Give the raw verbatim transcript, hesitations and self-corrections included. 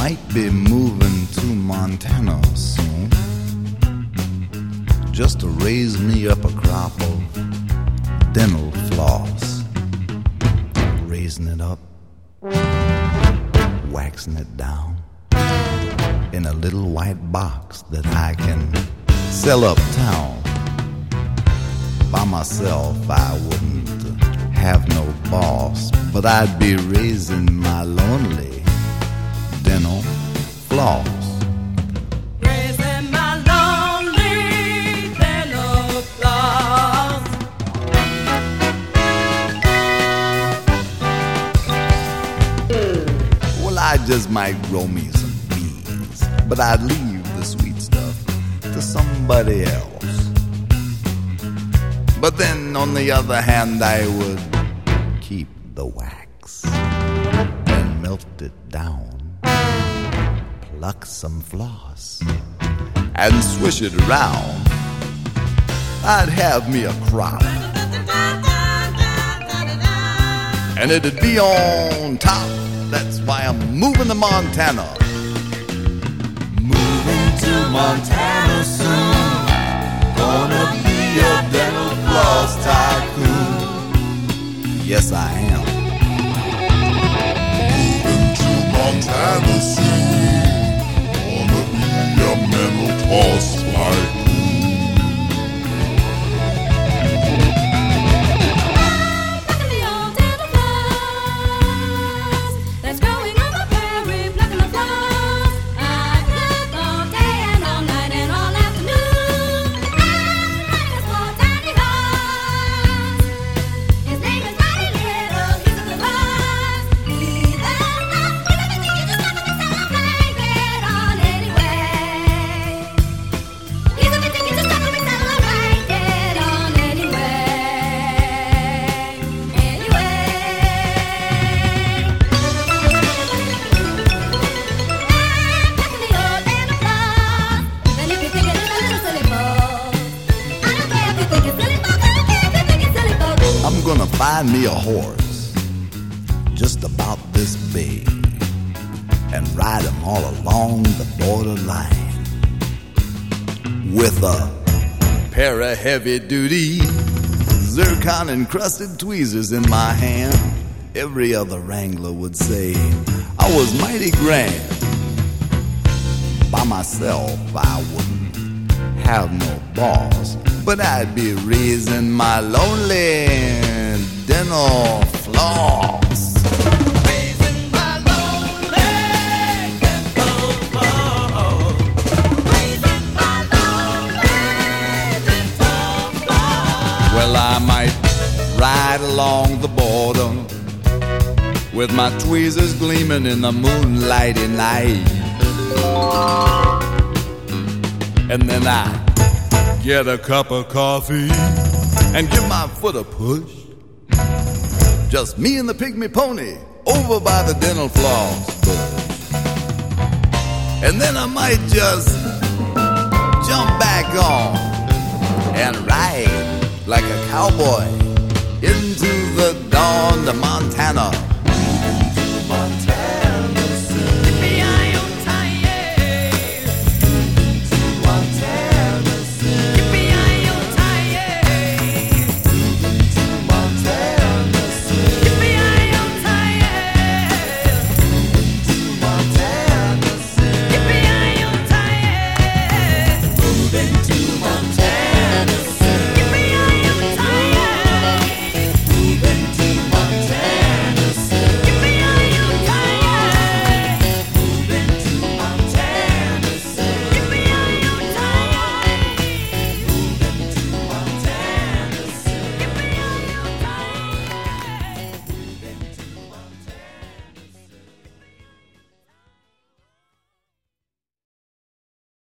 might be moving to Montana soon, just to raise me up a crop of dental floss. Raising it up, waxing it down in a little white box that I can sell uptown. By myself I wouldn't have no boss, but I'd be raising my lonely dental floss. Raising my lonely dental floss. Well, I just might grow me some bees, but I'd leave the sweet stuff to somebody else. But then, on the other hand, I would keep the wax and melt it down, pluck some floss, and swish it around. I'd have me a crop, and it'd be on top. That's why I'm moving to Montana. Moving to Montana soon. Gonna be a dental floss tycoon. Yes, I am. Moving to Montana soon. Gonna be a mental floss tycoon. I'm gonna find me a horse just about this big and ride him all along the borderline with a pair of heavy-duty zircon-encrusted tweezers in my hand. Every other wrangler would say I was mighty grand. By myself I wouldn't have no boss, but I'd be raising my lonely dental floss. Raising my lonely dental floss. Raising my lonely dental floss. Well, I might ride along the border with my tweezers gleaming in the moonlighty night, and then I get a cup of coffee and give my foot a push. Just me and the pygmy pony over by the dental floss bush. And then I might just jump back on and ride like a cowboy into the dawn to Montana.